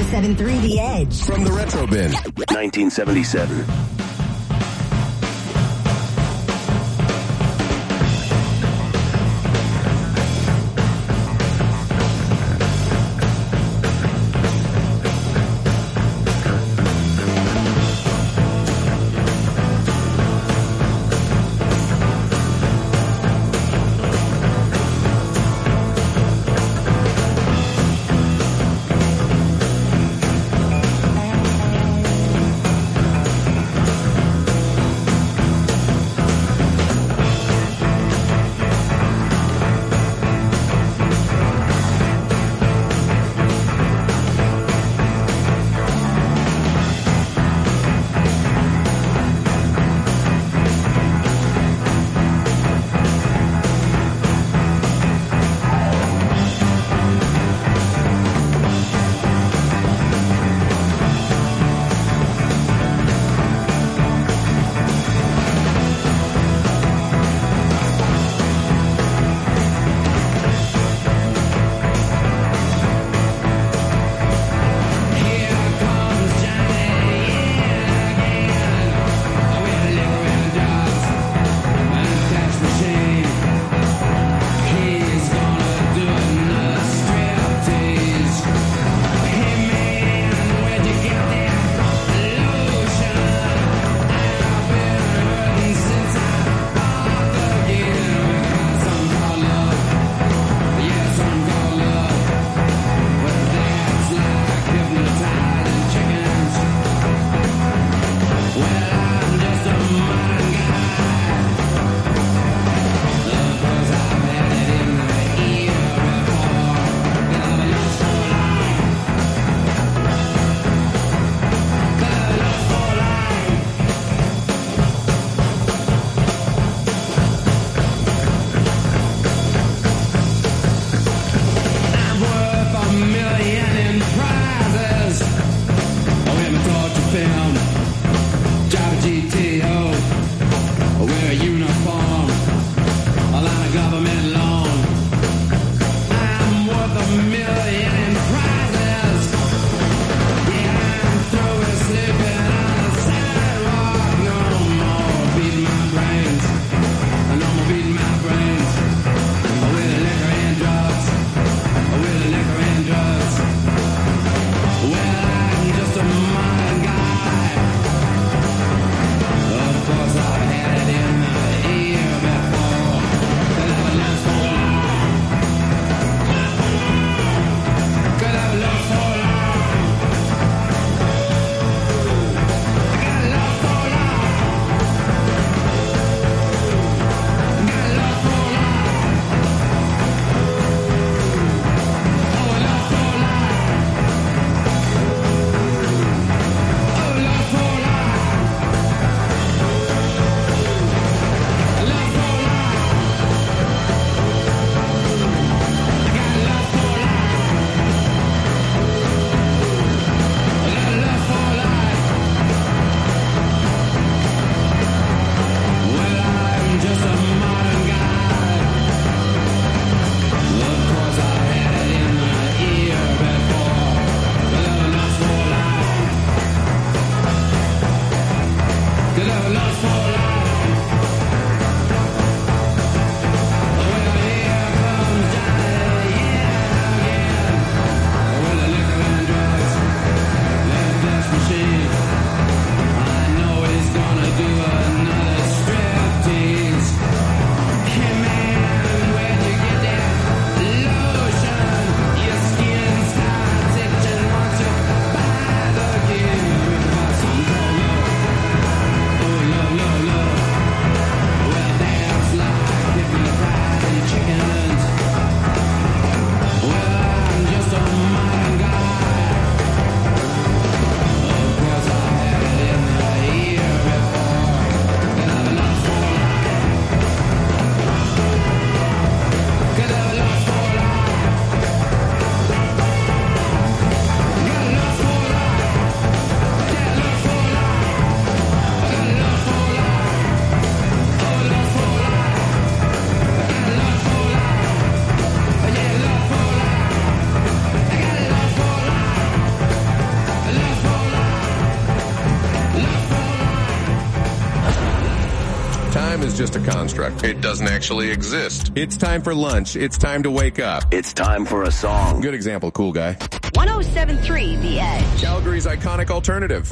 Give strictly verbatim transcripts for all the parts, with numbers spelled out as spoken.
ninety-seven point three The Edge. From the Retro Bin, nineteen seventy-seven. just a construct. It doesn't actually exist. It's time for lunch. It's time to wake up. It's time for a song. Good example, cool guy. one oh seven point three The Edge. Calgary's iconic alternative.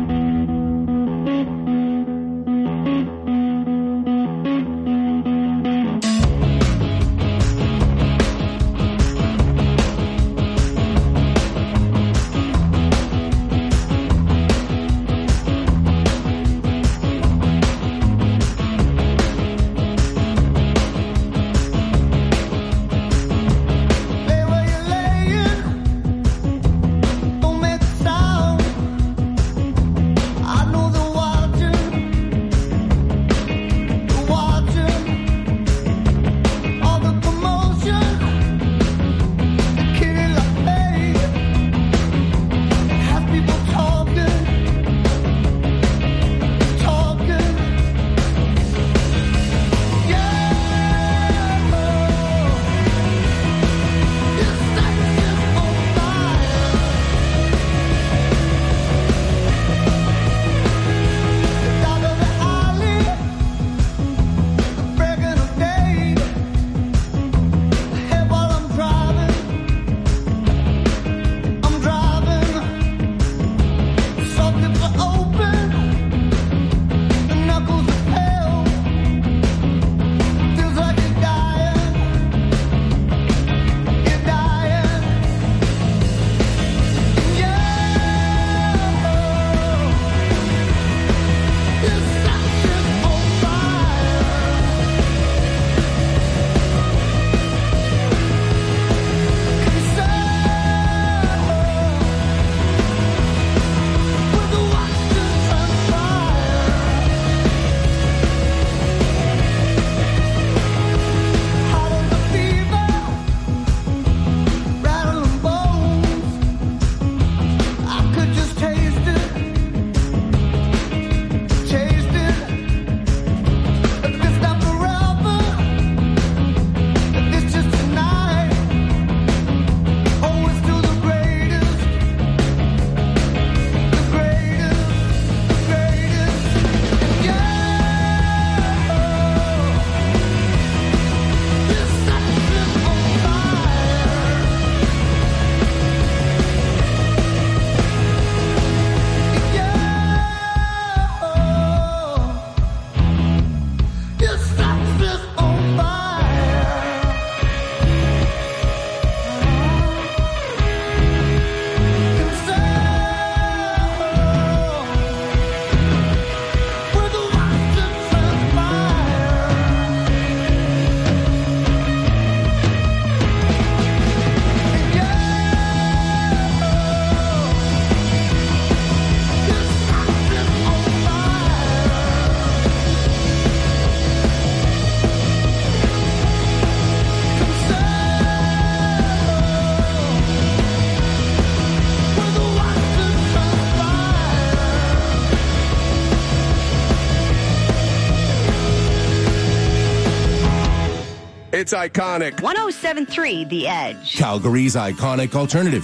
It's iconic. one oh seven point three The Edge. Calgary's iconic alternative.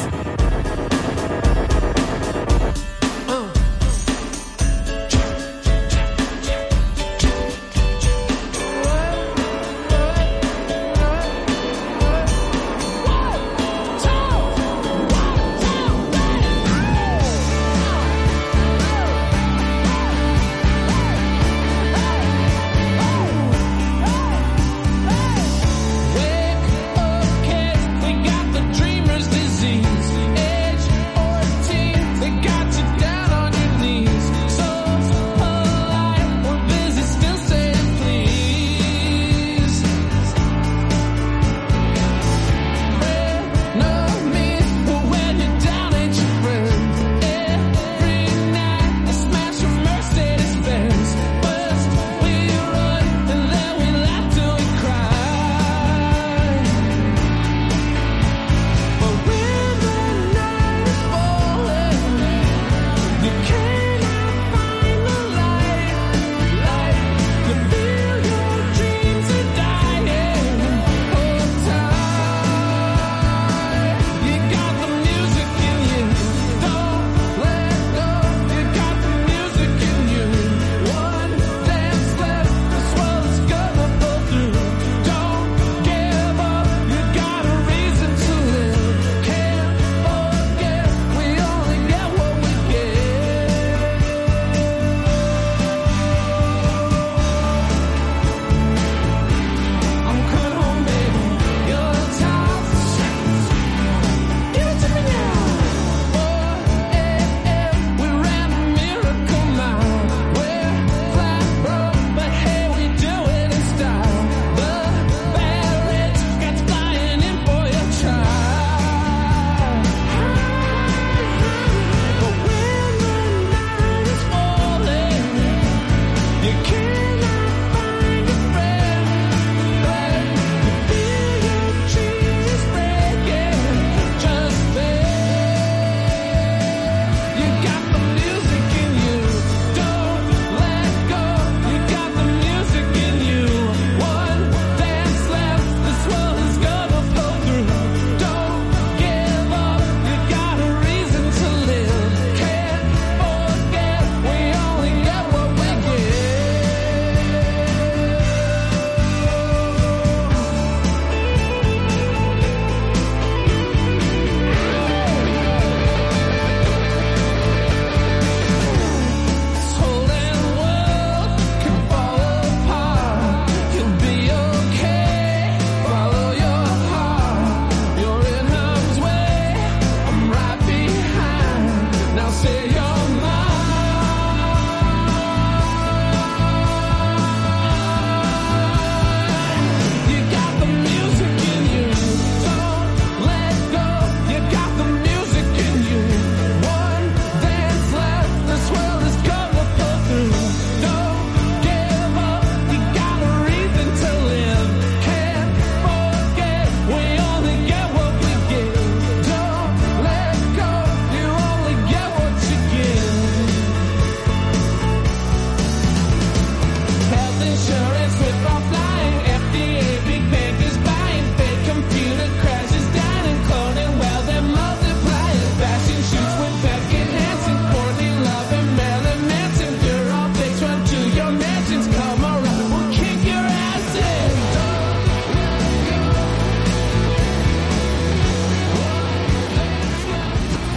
Wake up, kid, we got the dreamer's disease.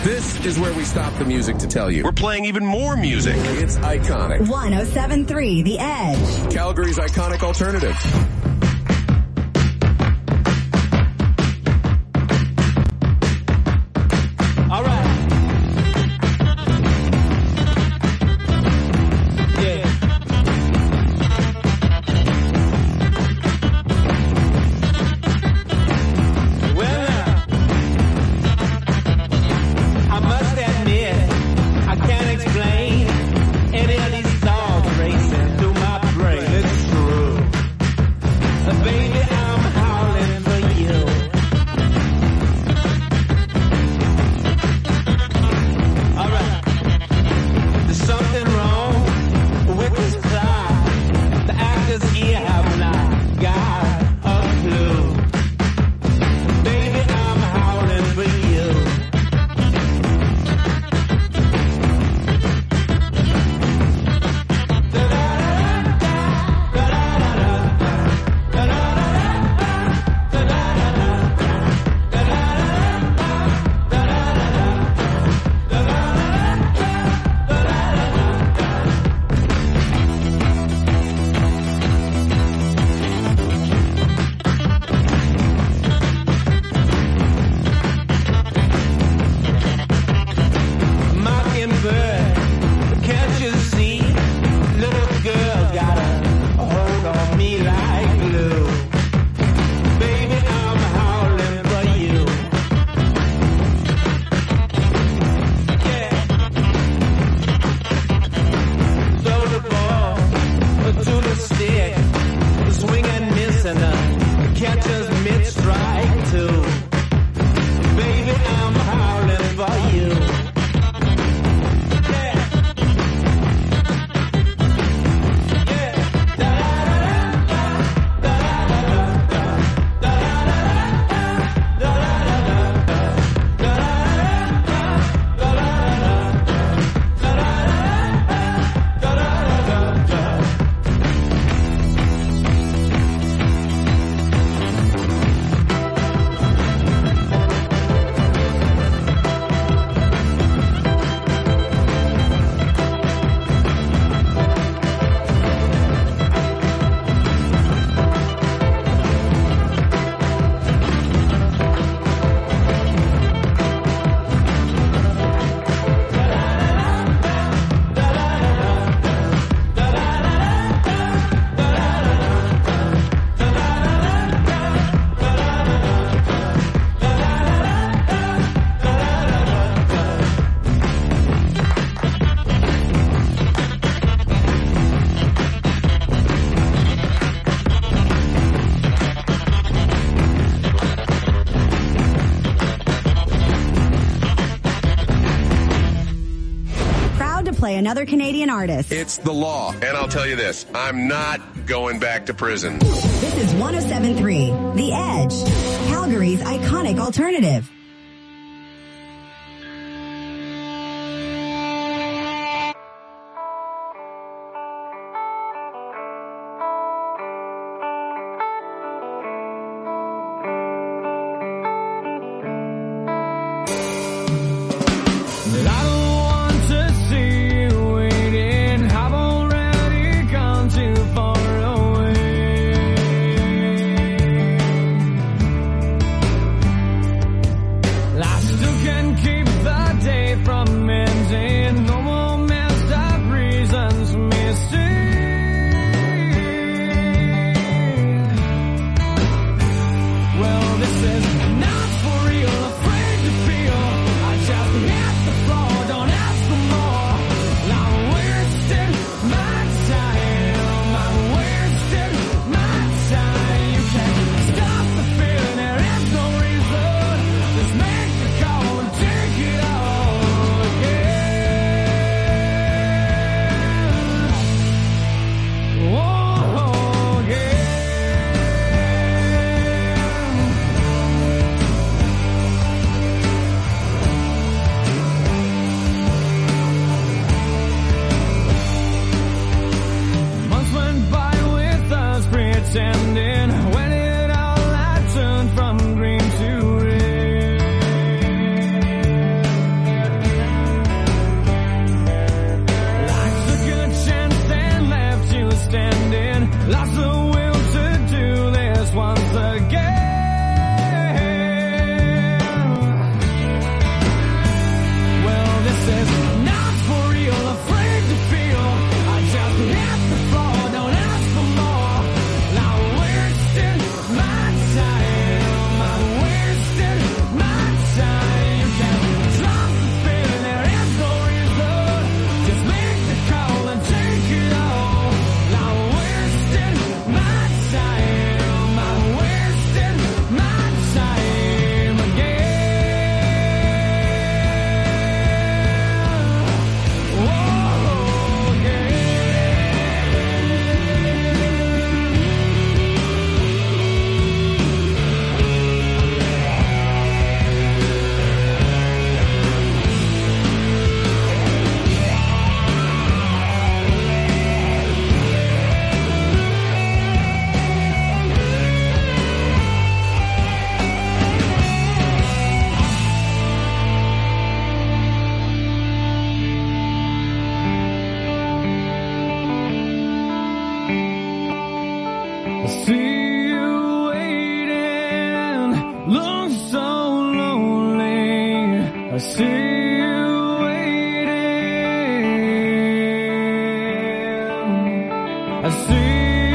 This is where we stop the music to tell you. We're playing even more music. It's iconic. one oh seven point three The Edge. Calgary's iconic alternative. All right. Yeah. Well, I must admit, I can't explain any of these thoughts racing through my brain. It's true. Uh, baby, I'm howling for you. All right. There's something wrong with this plot. The actors here have not got a clue. Baby, I'm howling for you. Mockingbird, can't you see? Little girl got a hold on me like glue. Baby, I'm howling for you. Yeah. Throw the ball to the stick, swing and miss and the catcher's mid-strike too. Baby, I'm howling for you. Proud to play another Canadian artist. It's the law. And I'll tell you this, I'm not going back to prison. This is one oh seven point three The Edge. Calgary's iconic alternative. This is not for real, afraid to feel. I just hit the floor. I see you waiting. I see.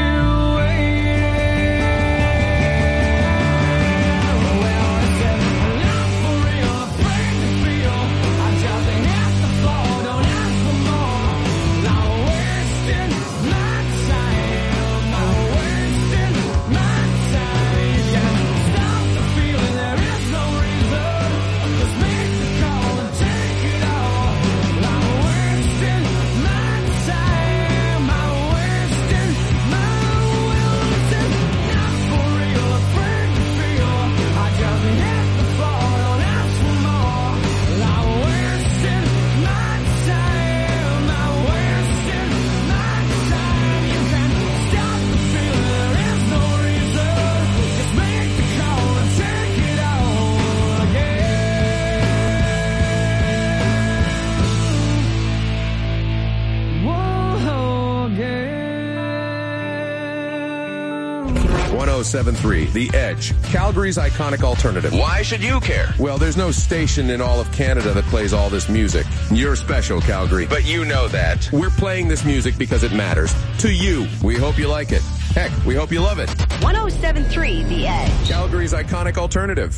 one oh seven point three The Edge, Calgary's iconic alternative. Why should you care? Well, there's no station in all of Canada that plays all this music. You're special, Calgary. But you know that. We're playing this music because it matters. To you. We hope you like it. Heck, we hope you love it. one oh seven point three The Edge, Calgary's iconic alternative.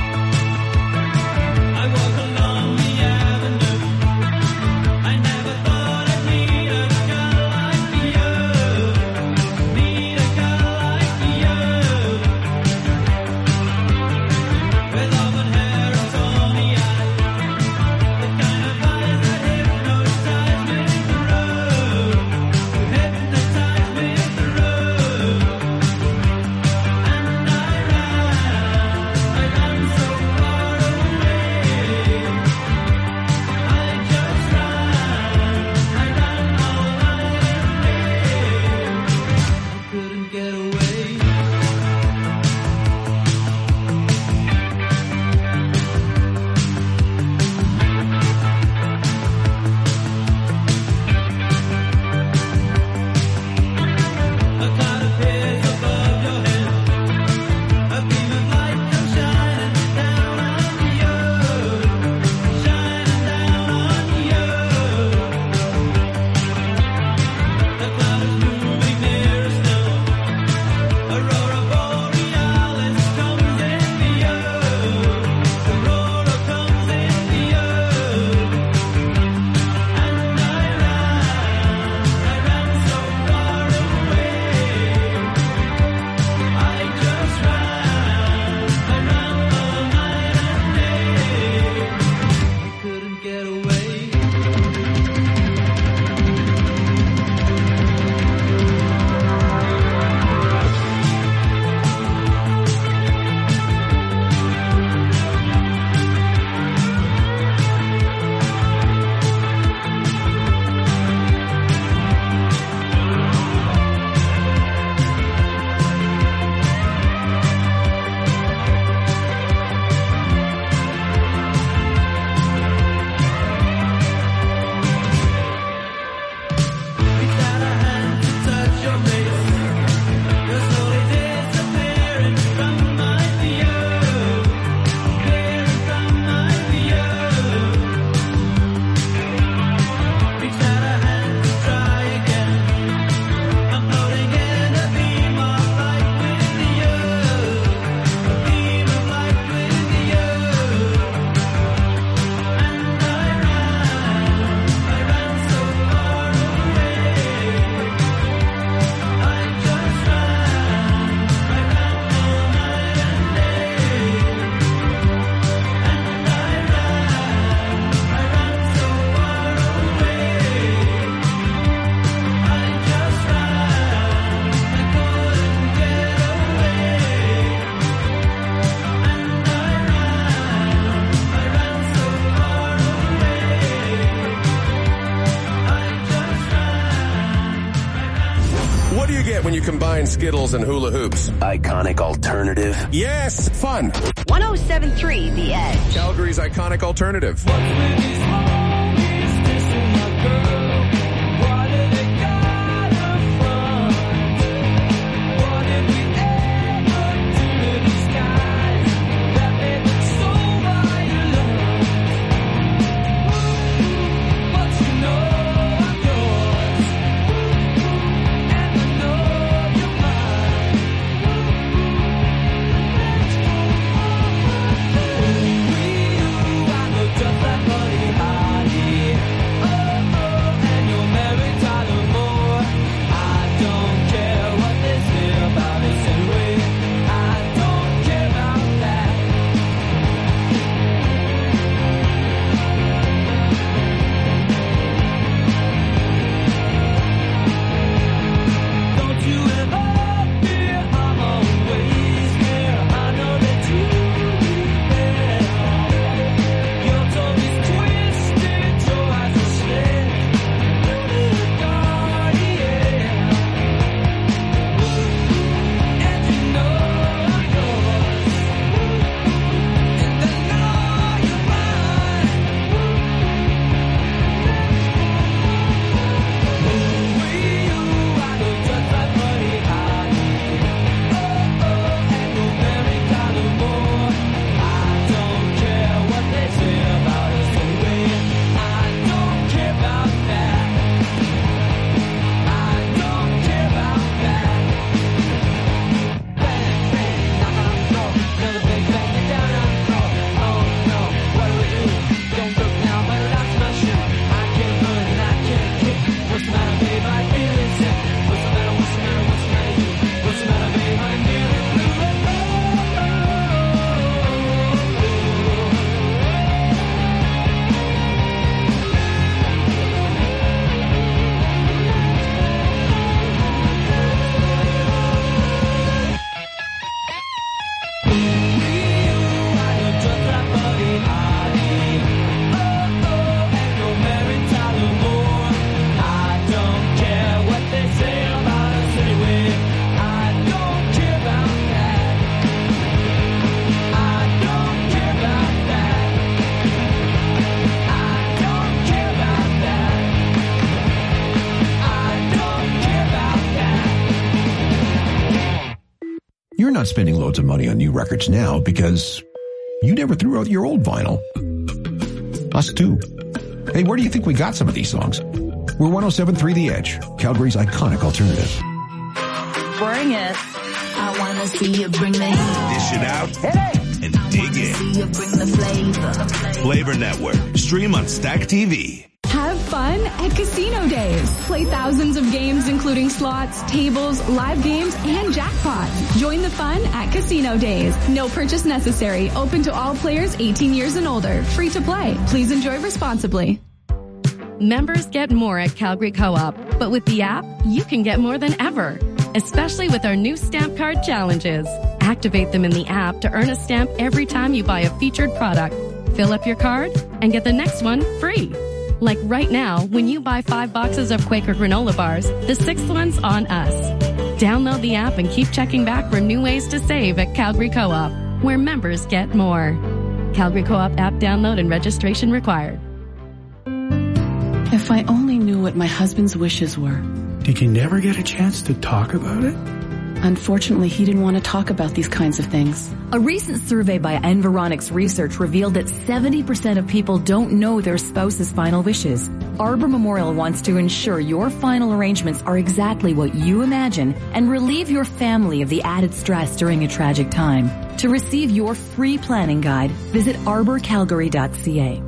I walk along the avenue. I never thought What do you get when you combine Skittles and hula hoops? Iconic alternative. Yes, fun. one oh seven point three The Edge. Calgary's iconic alternative. You're not spending loads of money on new records now because you never threw out your old vinyl. Us too. Hey, where do you think we got some of these songs? We're one oh seven point three The Edge, Calgary's iconic alternative. Bring it. I want to see you bring the heat. Dish it out and dig in. See you bring the flavor. Flavor Network. Stream on Stack T V. Have fun at Casino Days. Play thousands of games including slots, tables, live games, and jackpots. Join the fun at Casino Days. No purchase necessary. Open to all players eighteen years and older. Free to play. Please enjoy responsibly. Members get more at Calgary Co-op, but with the app, you can get more than ever, especially with our new stamp card challenges. Activate them in the app to earn a stamp every time you buy a featured product. Fill up your card and get the next one free. Like right now, when you buy five boxes of Quaker granola bars, the sixth one's on us. Download the app and keep checking back for new ways to save at Calgary Co-op, where members get more. Calgary Co-op app download and registration required. If I only knew what my husband's wishes were. Did you never get a chance to talk about it? Unfortunately, he didn't want to talk about these kinds of things. A recent survey by Environics Research revealed that seventy percent of people don't know their spouse's final wishes. Arbor Memorial wants to ensure your final arrangements are exactly what you imagine and relieve your family of the added stress during a tragic time. To receive your free planning guide, visit arbor calgary dot c a.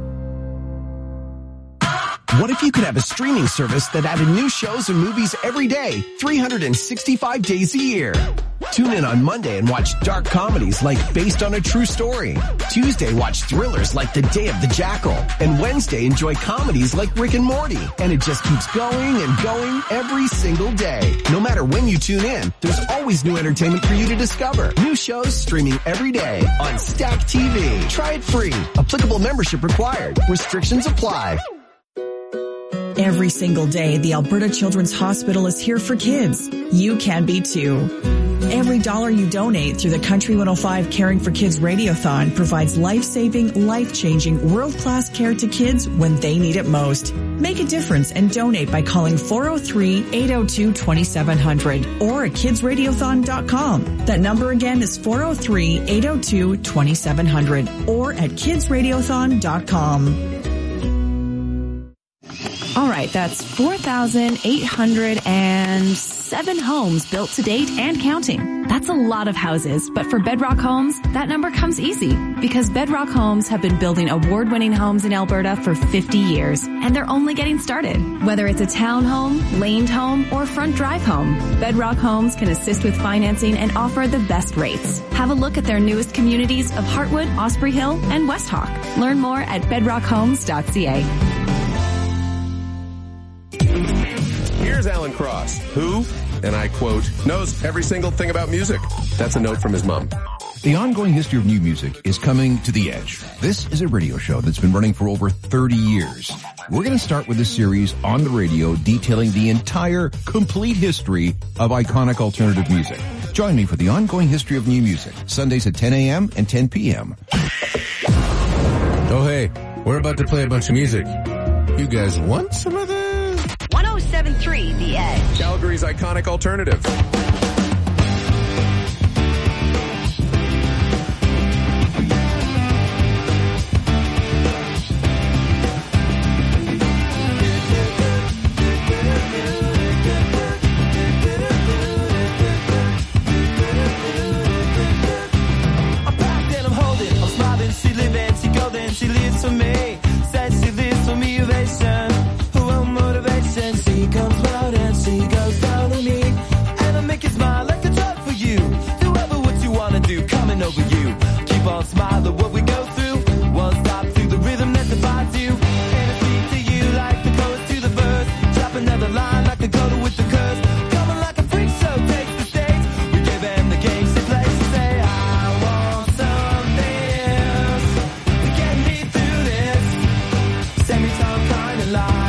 What if you could have a streaming service that added new shows and movies every day, three hundred sixty-five days a year? Tune in on Monday and watch dark comedies like Based on a True Story. Tuesday, watch thrillers like The Day of the Jackal. And Wednesday, enjoy comedies like Rick and Morty. And it just keeps going and going every single day. No matter when you tune in, there's always new entertainment for you to discover. New shows streaming every day on Stack T V. Try it free. Applicable membership required. Restrictions apply. Every single day, the Alberta Children's Hospital is here for kids. You can be too. Every dollar you donate through the Country one oh five Caring for Kids Radiothon provides life-saving, life-changing, world-class care to kids when they need it most. Make a difference and donate by calling four oh three, eight oh two, two seven zero zero or at kids radiothon dot com. That number again is four oh three, eight oh two, two seven zero zero or at kids radiothon dot com. All right, that's four thousand eight hundred seven homes built to date and counting. That's a lot of houses, but for Bedrock Homes, that number comes easy because Bedrock Homes have been building award-winning homes in Alberta for fifty years, and they're only getting started. Whether it's a townhome, laned home, or front drive home, Bedrock Homes can assist with financing and offer the best rates. Have a look at their newest communities of Hartwood, Osprey Hill, and West Hawk. Learn more at bedrock homes dot c a. Here's Alan Cross, who, and I quote, knows every single thing about music. That's a note from his mom. The ongoing history of new music is coming to the edge. This is a radio show that's been running for over thirty years. We're going to start with a series on the radio detailing the entire, complete history of iconic alternative music. Join me for the ongoing history of new music, Sundays at ten a.m. and ten p.m. Oh, hey, we're about to play a bunch of music. You guys want some of this? one oh seven point three The Edge. Calgary's iconic alternative. I'm packed and I'm holding, I'm smiling, she living, she golden, she lives for me. Says she lives for me, ovation. She comes round and she goes down on me, and I make you smile like a drug for you. Do ever what you wanna do, coming over you. Keep on smiling what we go through. One stop to the rhythm that divides you, and I speak to you like the chorus to the verse. Drop another line like the coda with the curse. Coming like a freak show takes the stage. We give them the game she plays. She say I want something else to get me through this semi-time kind of life.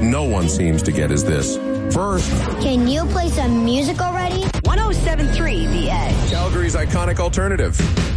no one seems to get is this. First, can you play some music already? one oh seven point three The Edge. Calgary's iconic alternative.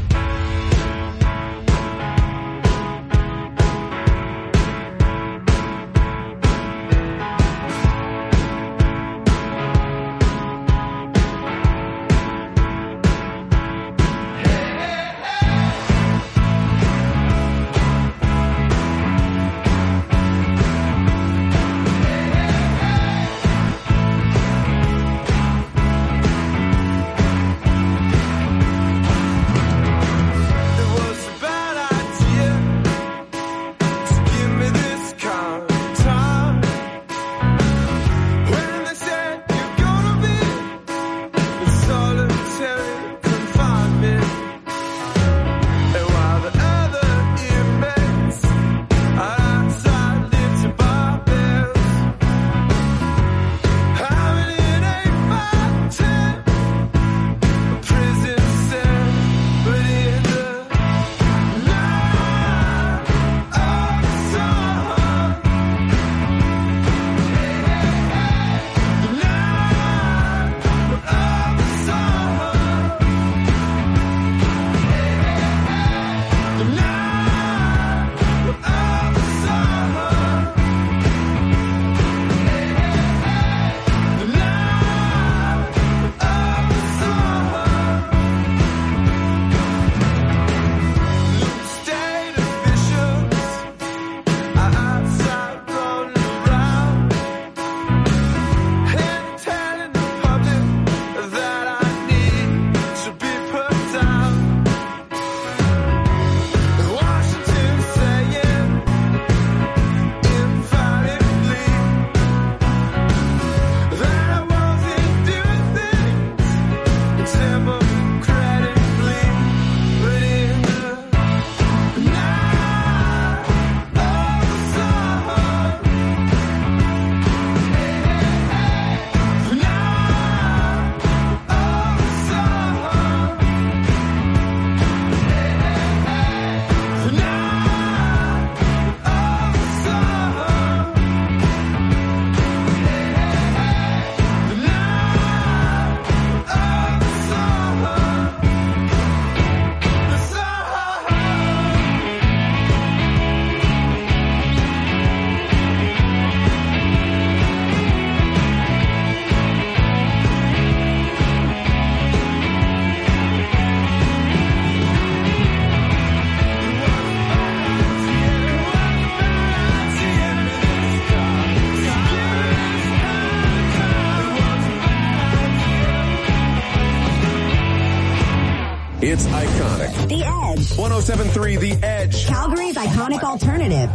It's iconic. The Edge. one oh seven point three The Edge. Calgary's iconic alternative.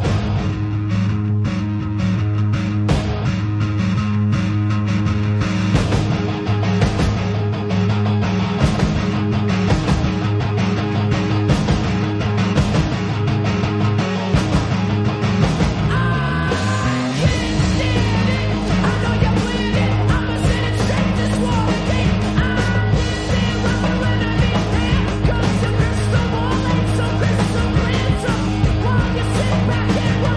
Get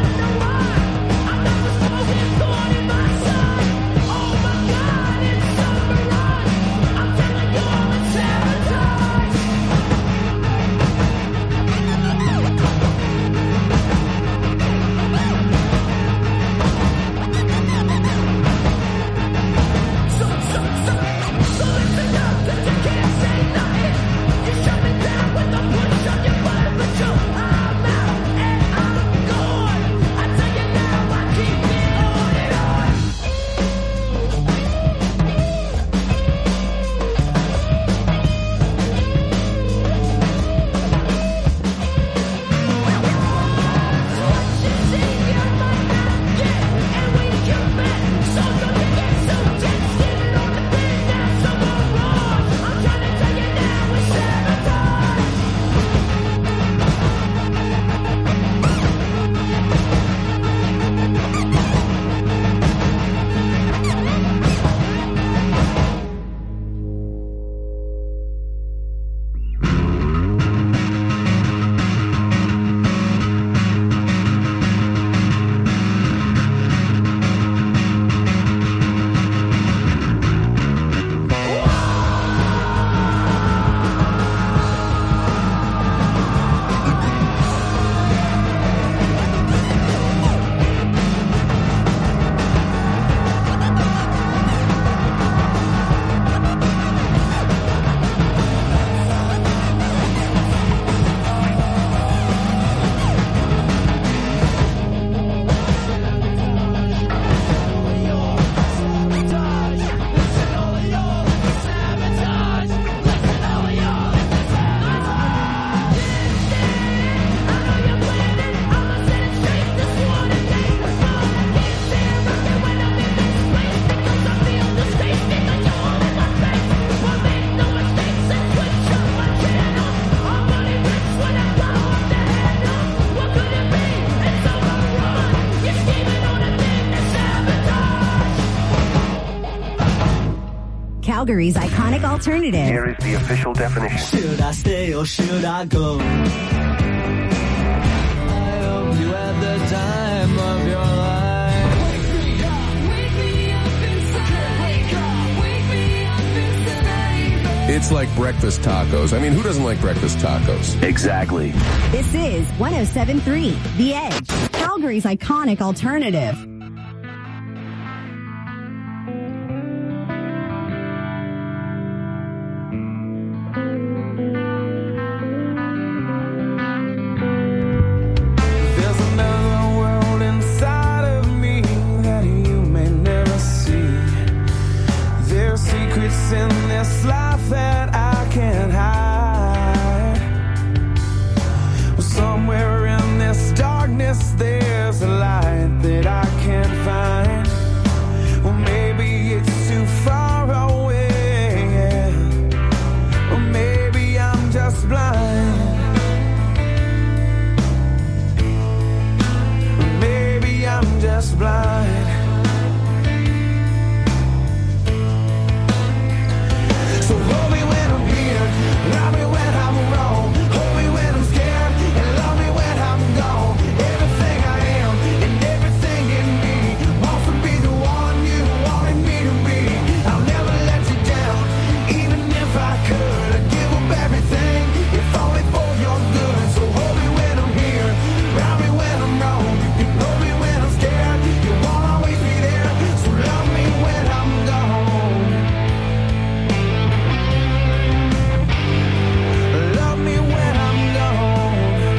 Calgary's iconic alternative. Here is the official definition. Should I stay or should I go? I hope you had the time of your life. It's like breakfast tacos. I mean, who doesn't like breakfast tacos? Exactly. This is one oh seven point three The Edge, Calgary's iconic alternative. There's another world inside of me that you may never see. There's secrets in this life that I can't hide. Well, somewhere in this darkness there's a light that I can't find. Well, maybe it's too far away, yeah. Or maybe I'm just blind. Or maybe I'm just blind. So hold me when I'm here, love me when I'm wrong, hold me when I'm scared, and love me when I'm gone. Everything I am and everything in me wants to be the one you wanted me to be. I'll never let you down, even if I could. I'd give up everything, if only for your good. So hold me when I'm here, love me when I'm wrong, you hold me when I'm scared, you won't always be there. So love me when I'm gone. Love me when I'm gone.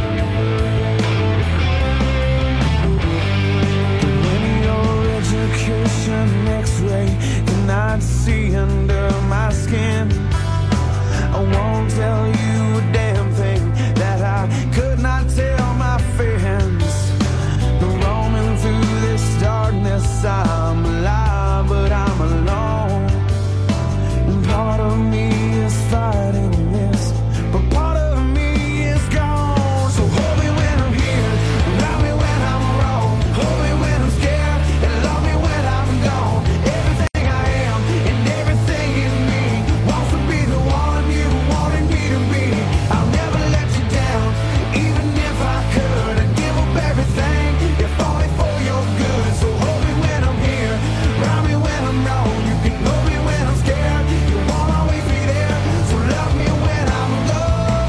When your education X-ray cannot see under my skin, I won't tell you a damn thing that I could not tell my friends. Roaming through this darkness, I'm alive, but I'm alone. And part of me is fighting this, but part of me is gone. So hold me when I'm here, love me when I'm wrong, hold me when I'm scared, and love me when I'm gone. Everything I am and everything in me wants to be the one you wanted me to be. I'll never let you down, even if I could. I'd give up everything, if only for your good. So hold me when I'm here, love me when I'm wrong. You can hold me when I'm scared, you won't always be there. So love me when I'm gone.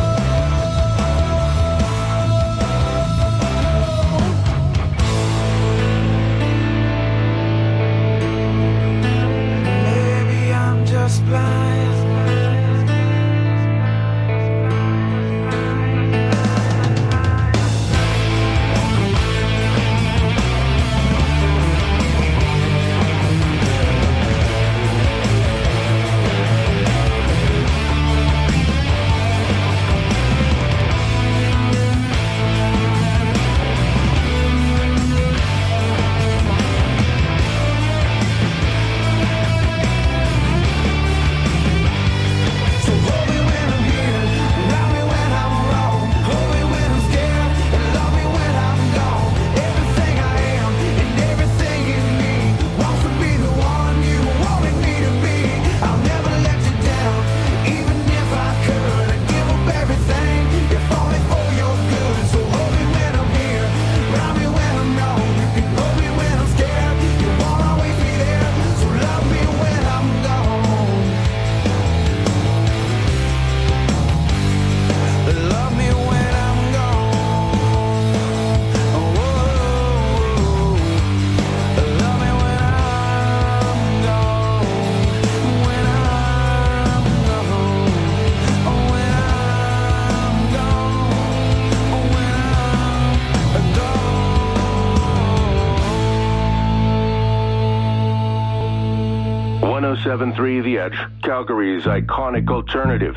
Maybe I'm just blind. So hold me when I'm here, love me when I'm wrong, hold me when I'm scared, and love me when I'm gone. Everything I am and everything in me wants to be the one you wanted me to be. I'll never let you down, even if I could. I'd give up everything, if only for your good. So hold me when I'm here, love me when I'm wrong. You can hold me when I'm scared, you won't always be there. So love me when I'm gone. Love me when I'm gone. Oh, love me when I'm gone. When I'm gone. Oh, when I'm gone. Oh, when I'm gone. one oh seven point three The Edge, Calgary's iconic alternative.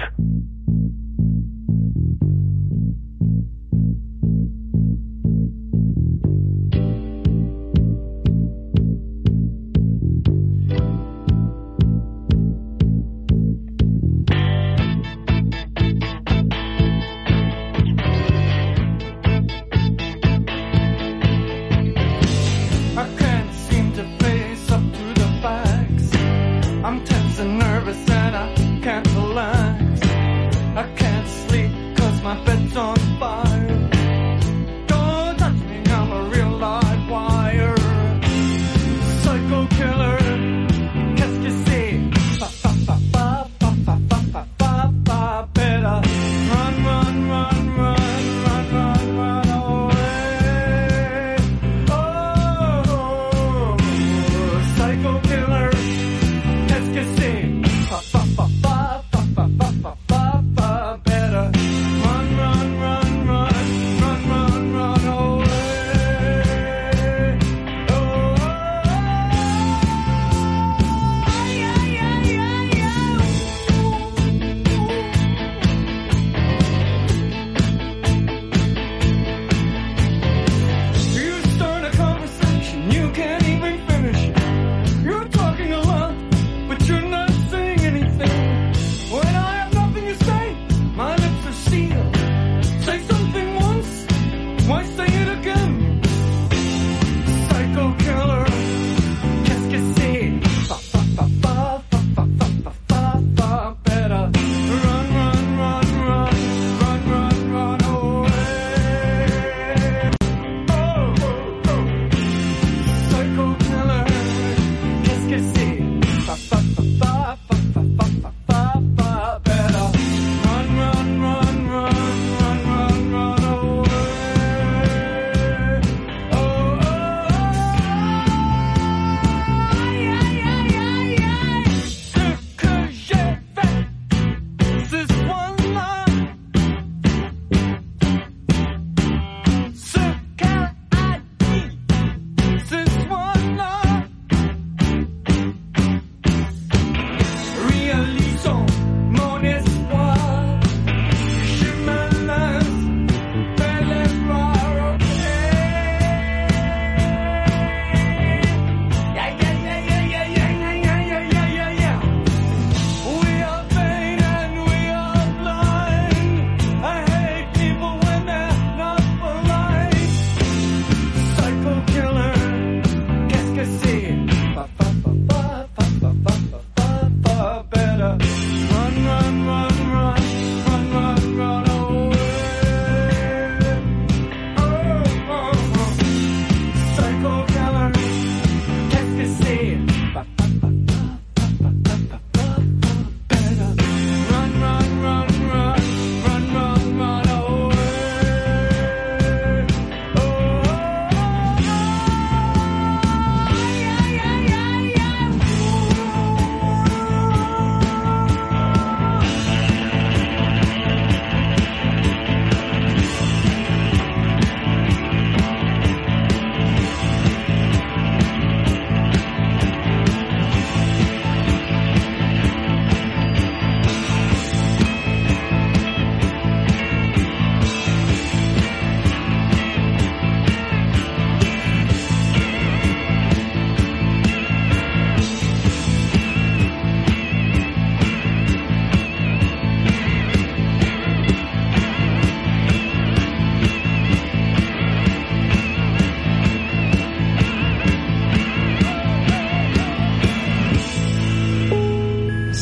I can't seem to face up to the facts. I'm tensing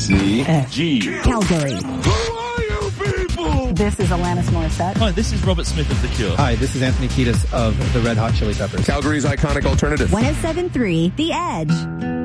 C G. Calgary. This is Alanis Morissette. Hi, this is Robert Smith of The Cure. Hi, this is Anthony Kiedis of the Red Hot Chili Peppers. Calgary's iconic alternative. one oh seven point three The Edge.